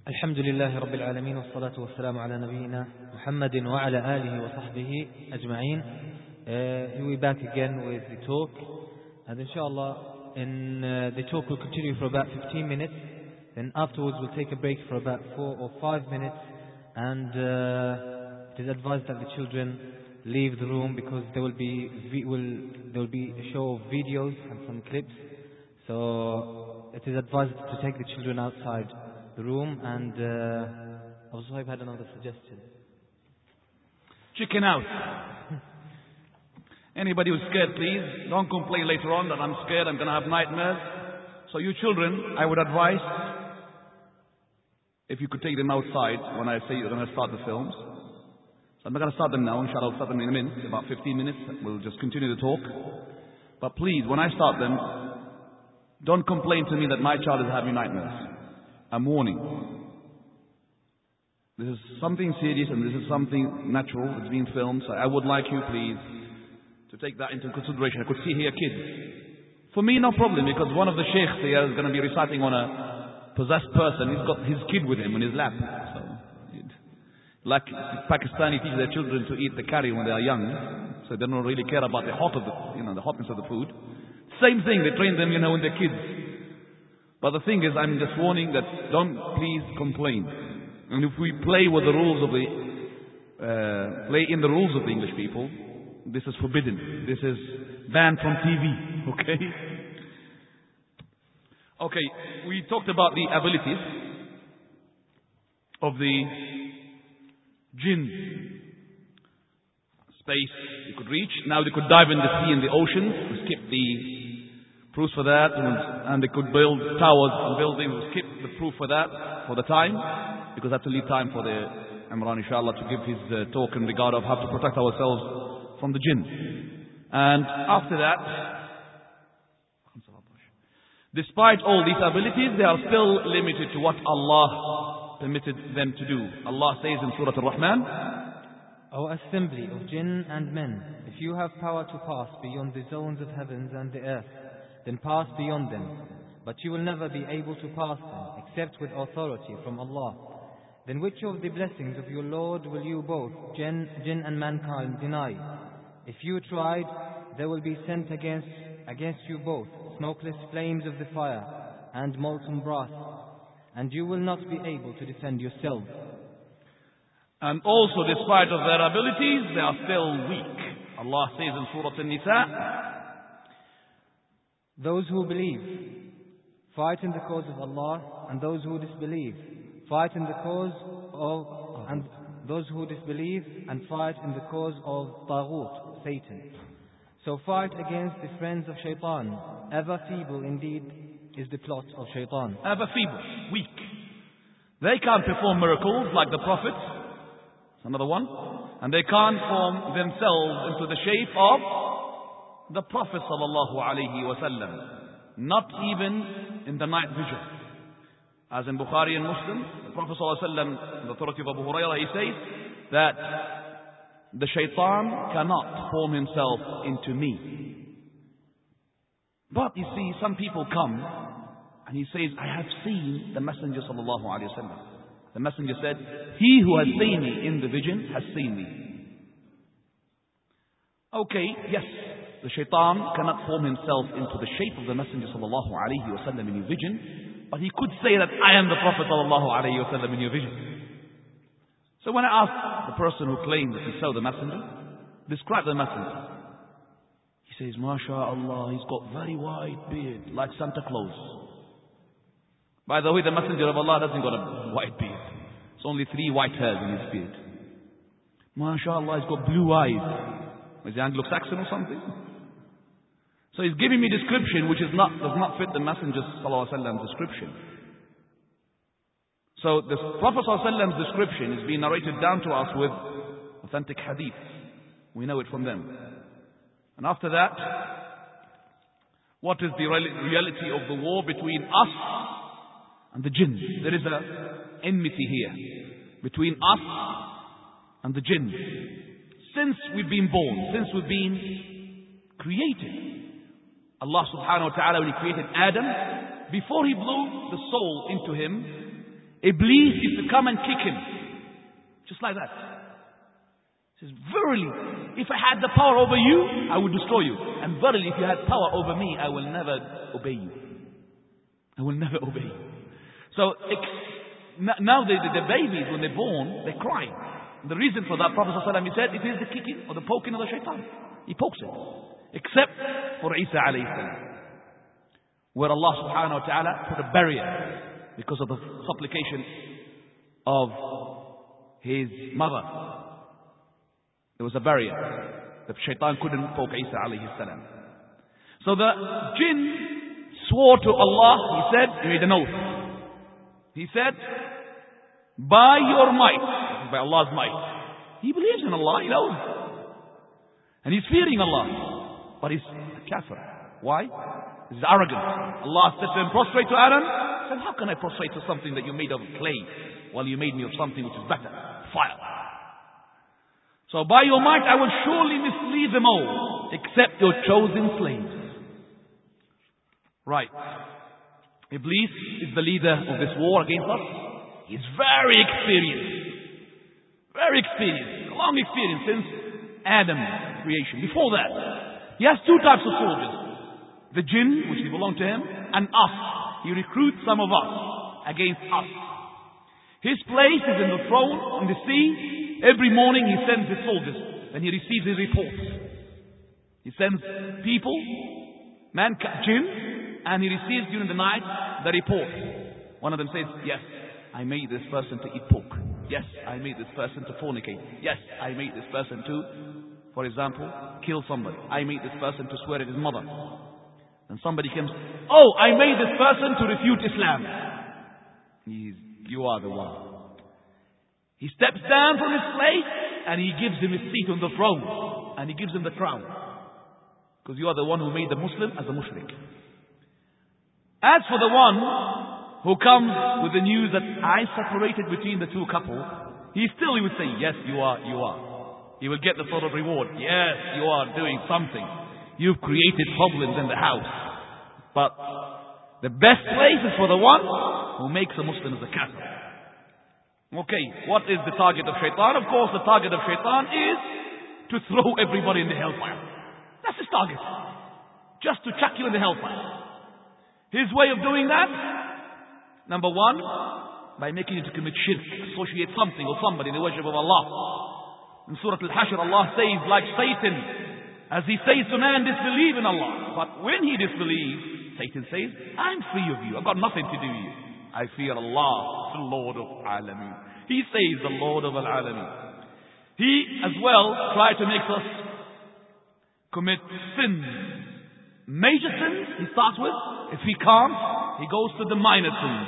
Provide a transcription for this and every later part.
الحمد لله رب العالمين والصلاة والسلام على نبينا محمد وعلى آله وصحبه أجمعين. We're back again with the talk, and inshallah the talk will continue for about 15 minutes. Then afterwards we'll take a break for about 4 or 5 minutes, and it is advised that the children leave the room because there will be a show of videos and some clips. So it is advised to take the children outside the room. And Abu Suhaib had another suggestion. Chicken out. Anybody who's scared, please don't complain later on that I'm scared, I'm going to have nightmares. So you children, I would advise if you could take them outside when I say you're going to start the films. So I'm not going to start them now, inshallah. I'll start them in a minute, about 15 minutes. We'll just continue the talk. But please, when I start them, don't complain to me that my child is having nightmares. I'm warning. This is something serious and this is something natural. It's being filmed. So I would like you, please, to take that into consideration. I could see here kids. For me, no problem, because one of the sheikhs here is going to be reciting on a possessed person. He's got his kid with him in his lap. So, like Pakistani teach their children to eat the curry when they are young, so they don't really care about the hotness of the food. Same thing, they train them, when they're kids. But the thing is, I'm just warning that don't please complain. And if we play with the rules of play in the rules of the English people, this is forbidden. This is banned from TV. Okay? Okay, we talked about the abilities of the jinn. Space they could reach. Now they could dive in the sea and the oceans. We skip the proofs for that, and they could build towers and buildings. We skip the proof for that for the time, because I have to leave time for the Imran, inshallah, to give his talk in regard of how to protect ourselves from the jinn. And after that, despite all these abilities, they are still limited to what Allah permitted them to do. Allah says in Surah Al-Rahman, O assembly of jinn and men, if you have power to pass beyond the zones of heavens and the earth, then pass beyond them. But you will never be able to pass them, except with authority from Allah. Then which of the blessings of your Lord will you both, jinn and mankind, deny? If you tried, there will be sent against you both smokeless flames of the fire and molten brass, and you will not be able to defend yourself. And also, despite of their abilities, they are still weak. Allah says in Surah An-Nisa, those who believe fight in the cause of Allah, and those who disbelieve fight in the cause of, and those who disbelieve and fight in the cause of Taghut, Satan. So fight against the friends of Shaitan. Ever feeble indeed is the plot of Shaitan. Ever feeble, weak. They can't perform miracles like the prophets. That's another one. And they can't form themselves into the shape of the Prophet sallallahu alaihi wasallam. Not even in the night vision. As in Bukhari and Muslim, the Prophet sallallahu alaihi wasallam, the authority of Abu Hurairah, he says that the shaitan cannot form himself into me. But you see, some people come and he says, I have seen the Messenger sallallahu alaihi wasallam. The Messenger said, he who has seen me in the vision has seen me. Okay, yes. The shaitan cannot form himself into the shape of the Messenger sallallahu alaihi wasallam in your vision, but he could say that I am the Prophet sallallahu alaihi wasallam in your vision. So when I asked the person who claimed that he saw the Messenger, describe the Messenger. He says, MashaAllah, he's got very white beard, like Santa Claus. By the way, the Messenger of Allah doesn't got a white beard. It's only 3 white hairs in his beard. MashaAllah, he's got blue eyes. Is he Anglo-Saxon or something? So he's giving me description which does not fit the Messenger sallallahu alaihi wasallam's description. So the Prophet sallallahu alaihi wasallam's description is being narrated down to us with authentic hadith. We know it from them. And after that, what is the reality of the war between us and the jinn? There is an enmity here between us and the jinn. Since we've been born, since we've been created, Allah subhanahu wa ta'ala, when He created Adam, before He blew the soul into him, Iblis used to come and kick him. Just like that. He says, verily, if I had the power over you, I would destroy you. And verily, if you had power over me, I will never obey you. I will never obey you. So, now the babies, when they're born, they cry. The reason for that, Prophet ﷺ, he said, it is the kicking or the poking of the shaitan. He pokes it. Except for Isa alayhi salam, where Allah subhanahu wa ta'ala put a barrier because of the supplication of his mother. There was a barrier. The shaitan couldn't poke Isa alayhi salam. So the jinn swore to Allah, he said, he made an oath. He said, by your might, by Allah's might. He believes in Allah, he knows. And he's fearing Allah. But he's a kafir. Why? He's arrogant. Allah said to him, prostrate to Adam. He said, how can I prostrate to something that you made of clay, while you made me of something which is better? Fire. So by your might I will surely mislead them all, except your chosen slaves. Right. Iblis is the leader of this war against us. He's very experienced. Very experienced. A long experience since Adam's creation. Before that, he has two types of soldiers. The jinn, which belong to him, and us. He recruits some of us against us. His place is in the throne on the sea. Every morning he sends his soldiers, and he receives his reports. He sends people, jinn, and he receives during the night the report. One of them says, yes, I made this person to eat pork. Yes, I made this person to fornicate. Yes, I made this person to, for example, kill somebody. I made this person to swear at his mother. And somebody comes, oh, I made this person to refute Islam. You are the one. He steps down from his place and he gives him his seat on the throne. And he gives him the crown. Because you are the one who made the Muslim as a mushrik. As for the one who comes with the news that I separated between the two couples, he would say, yes, you are. He will get the sort of reward. Yes, you are doing something. You've created problems in the house. But the best place is for the one who makes a Muslim as a kafir. Okay, what is the target of shaitan? Of course, the target of shaitan is to throw everybody in the hellfire. That's his target. Just to chuck you in the hellfire. His way of doing that, number one, by making you to commit shirk, associate something or somebody in the worship of Allah. In Surah Al-Hashr, Allah says, like Satan, as he says to man, disbelieve in Allah. But when he disbelieves, Satan says, I'm free of you. I've got nothing to do with you. I fear Allah, the Lord of Alameen. He says, the Lord of Al-Alameen. He as well tries to make us commit sins. Major sins, he starts with. If he can't, he goes to the minor sins.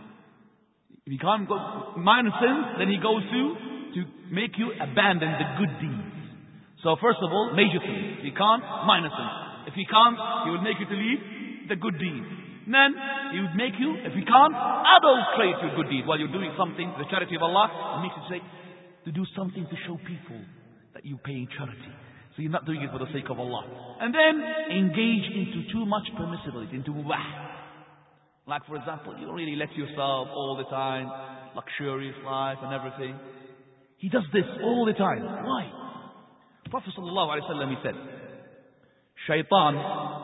If he can't go minor sins, then he goes to make you abandon the good deeds. So first of all, major sins. If he can't, minor sins. If he can't, he will make you to leave the good deeds. Then he would make you, if he can't, adulterate your good deeds while you're doing something for the charity of Allah. He makes you say, to do something to show people that you're paying charity. So you're not doing it for the sake of Allah. And then engage into too much permissibility, into mubah. Like for example, you don't really let yourself all the time, luxurious life and everything. He does this all the time. Why? Prophet sallallahu alaihi wasallam, he said, Shaitan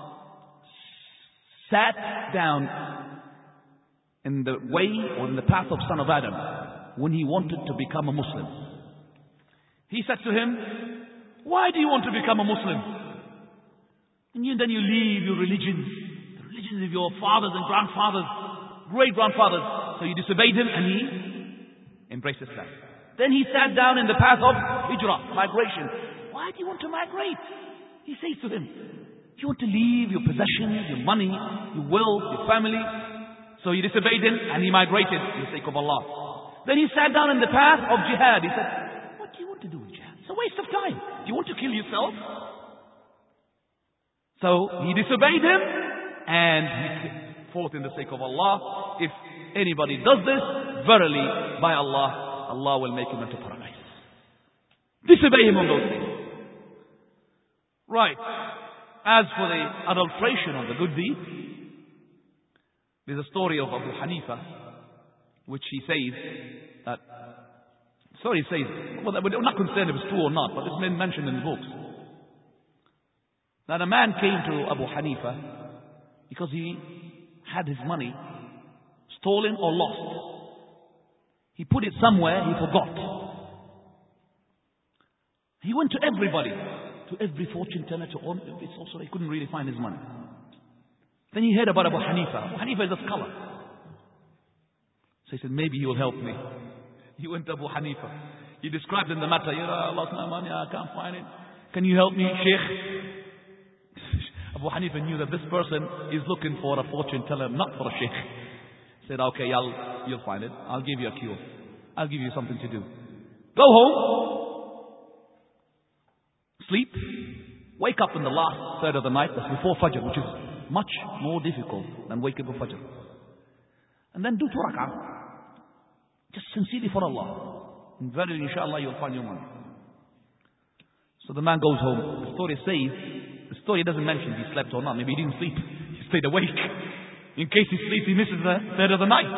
sat down in the way or in the path of son of Adam when he wanted to become a Muslim. He said to him, why do you want to become a Muslim? And then you leave your religions, the religions of your fathers and grandfathers, great-grandfathers. So you disobeyed him and he embraced Islam. Then he sat down in the path of hijrah, migration. Why do you want to migrate? He says to him, you want to leave your possessions, your money, your wealth, your family. So he disobeyed him and he migrated for the sake of Allah. Then he sat down in the path of jihad. He said, what do you want to do with jihad? It's a waste of time. Do you want to kill yourself? So he disobeyed him and he fought in the sake of Allah. If anybody does this, verily by Allah, Allah will make him into paradise. Disobey him on those things. Right. As for the adulteration of the good deed, there's a story of Abu Hanifa which he says that, sorry, he says, well, we're not concerned if it's true or not, but it's been mentioned in the books, that a man came to Abu Hanifa because he had his money stolen or lost. He put it somewhere, he forgot. He went to everybody, to every fortune teller, to all every sorcerer. He couldn't really find his money. Then he heard about Abu Hanifa. Abu Hanifa is a scholar. So he said, maybe he will help me. He went to Abu Hanifa. He described in the matter, I lost my money, I can't find it. Can you help me, Sheikh? Abu Hanifa knew that this person is looking for a fortune teller, not for a sheikh. He said, okay, you'll find it. I'll give you a cure. I'll give you something to do. Go home, sleep, wake up in the last third of the night, that's before Fajr, which is much more difficult than waking up Fajr. And then do 2 rak'ah, just sincerely for Allah. And very inshallah you'll find your money. So the man goes home. The story says, the story doesn't mention if he slept or not. Maybe he didn't sleep. He stayed awake. In case he sleeps, he misses the third of the night.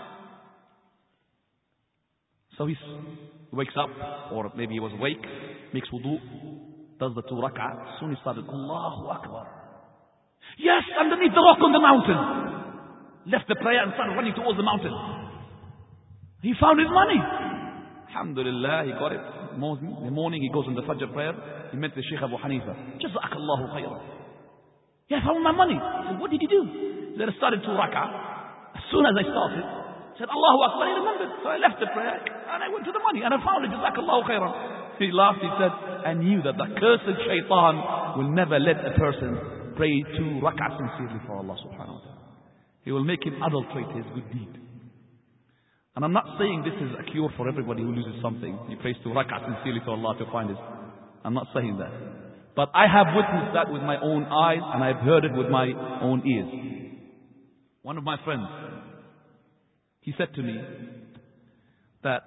So he wakes up, or maybe he was awake, makes wudu, does the 2 rak'ah. Soon he started, Allahu Akbar. Yes, underneath the rock on the mountain. Left the prayer and started running towards the mountain. He found his money. Alhamdulillah, he got it. In the morning he goes in the Fajr prayer. He met the Sheikh Abu Hanifa. Jazakallahu khairan. Yeah, I found my money. He said, what did you do? Then I started 2 rak'ah. As soon as I started, I said, Allahu Akbar. He remembered. So I left the prayer and I went to the money and I found it. Jazakallahu khairan. He laughed. He said, I knew that the cursed shaitan will never let a person pray 2 rak'ah sincerely for Allah subhanahu wa ta'ala. He will make him adulterate his good deed. And I'm not saying this is a cure for everybody who loses something. He prays 2 rak'ah sincerely to Allah to find it. I'm not saying that. But I have witnessed that with my own eyes and I've heard it with my own ears. One of my friends, he said to me that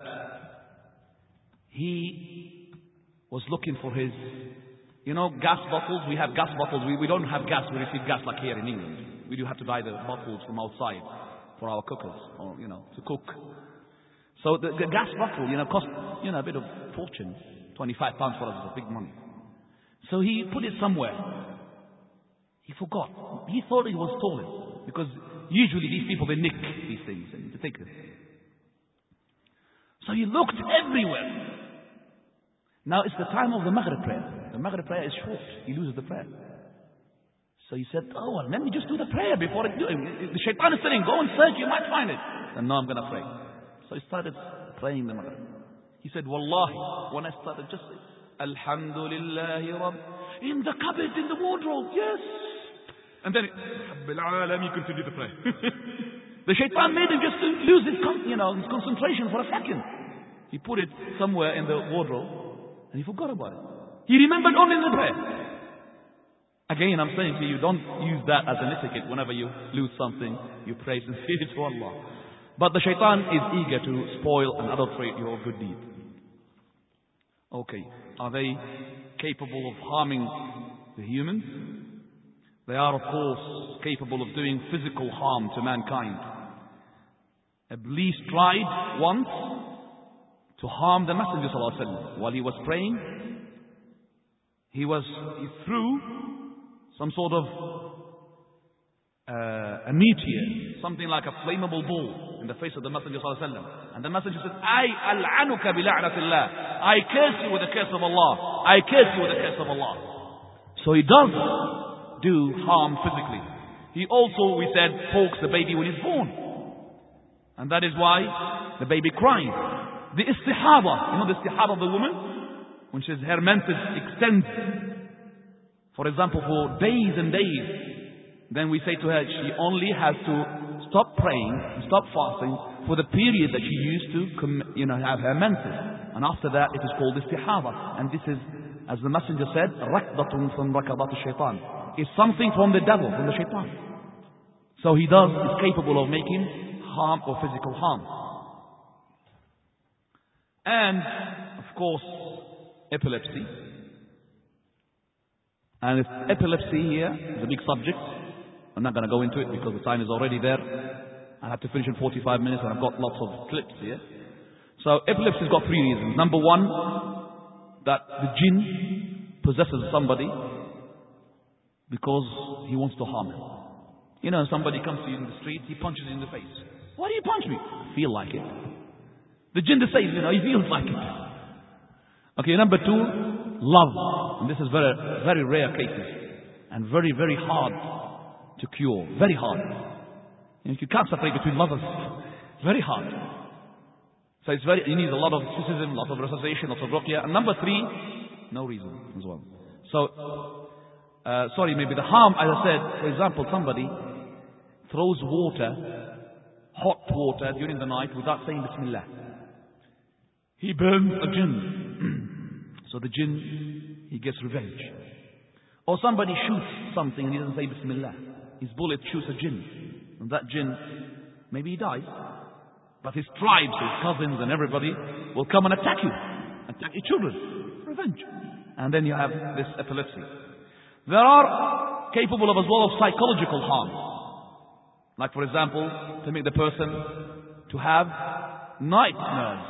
he was looking for his, gas bottles. We have gas bottles. We don't have gas. We receive gas like here in England. We do have to buy the bottles from outside for our cookers, or, to cook. So the gas bottle, cost, a bit of fortune. £25 for us is a big money. So he put it somewhere. He forgot. He thought it was stolen. Because usually these people, they nick these things and they take them. So he looked everywhere. Now it's the time of the Maghrib prayer. The Maghrib prayer is short. He loses the prayer. So he said, oh, well, let me just do the prayer before I do it. The shaitan is saying, go and search, you might find it. And now I'm going to pray. So he started praying the Maghrib. He said, Wallahi, when I started, just say, Alhamdulillahi Rabb. In the cupboard, in the wardrobe, yes. And then, he continued the prayer. The shaitan made him just lose his concentration for a second. He put it somewhere in the wardrobe, and he forgot about it. He remembered only in the prayer. Again, I'm saying to you, don't use that as an etiquette. Whenever you lose something, you pray sincerely to Allah. But the shaitan is eager to spoil and adulterate your good deed. Okay, are they capable of harming the humans? They are, of course, capable of doing physical harm to mankind. Iblis tried once to harm the Messenger ﷺ. While he was praying, he threw some sort of a meteor, something like a flammable ball in the face of the Messenger ﷺ. And the Messenger said, I al'anuka bila'natillah. I curse you with the curse of Allah. I curse you with the curse of Allah. So he does do harm physically. He also, we said, pokes the baby when he's born. And that is why the baby cries. The istihada, the istihada of the woman, when her menses extends, for example, for days and days, then we say to her, she only has to stop praying, stop fasting for the period that she used to, have her menses. And after that, it is called istihada. And this is, as the Messenger said, rakdatun from rakadat shaitan. It's something from the devil, from the shaitan. So he is capable of making harm or physical harm. And, of course, epilepsy. And if epilepsy here is a big subject, I'm not going to go into it because the time is already there. I have to finish in 45 minutes and I've got lots of clips here. So epilepsy's got 3 reasons. Number 1, that the jinn possesses somebody because he wants to harm him. You know, somebody comes to you in the street, he punches you in the face. Why do you punch me? I feel like it. The jinn says, you know, he feels like it. Okay, number 2, love. And this is very, very rare cases. And very, very hard to cure. Very hard. You can't separate between lovers. Very hard. So it's very, you need a lot of mysticism, a lot of recitation, lots of ruqya. And number 3, no reason as well. So, sorry, maybe the harm, as I said, for example, somebody throws water, hot water during the night without saying Bismillah. He burns a jinn. So the jinn, he gets revenge. Or somebody shoots something and he doesn't say Bismillah. His bullet shoots a jinn. And that jinn, maybe he dies. But his tribes, his cousins and everybody will come and attack you. Attack your children. Revenge. And then you have this epilepsy. There are capable of as well of psychological harm. Like for example, to make the person to have nightmares.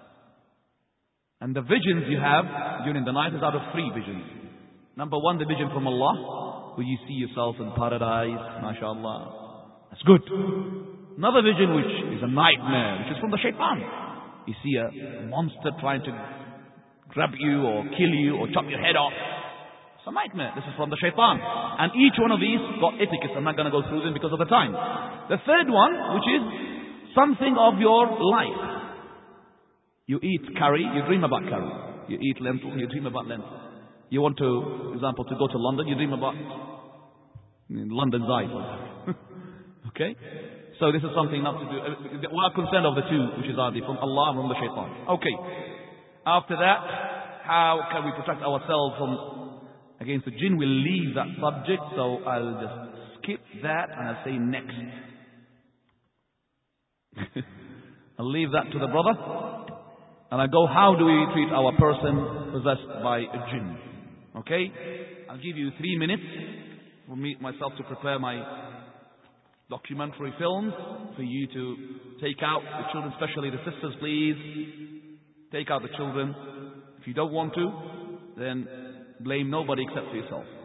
And the visions you have during the night is out of 3 visions. Number 1, the vision from Allah, where you see yourself in paradise, mashallah. That's good. Another vision which is a nightmare, which is from the shaitan. You see a monster trying to grab you or kill you or chop your head off. It's a nightmare. This is from the shaitan. And each one of these got etiquettes. I'm not going to go through them because of the time. The third one, which is something of your life. You eat curry, you dream about curry. You eat lentil, you dream about lentil. You want to, for example, to go to London, you dream about London's eye. Okay? So this is something not to do. We are concerned of the 2, which is either from Allah and from the shaitan. Okay. After that, how can we protect ourselves from against the jinn? We'll leave that subject, so I'll just skip that and I'll say next. I'll leave that to the brother. And I go, how do we treat our person possessed by a jinn? Okay? I'll give you 3 minutes for myself to prepare my documentary films for you to take out the children, especially the sisters, please. Take out the children. If you don't want to, then blame nobody except for yourself.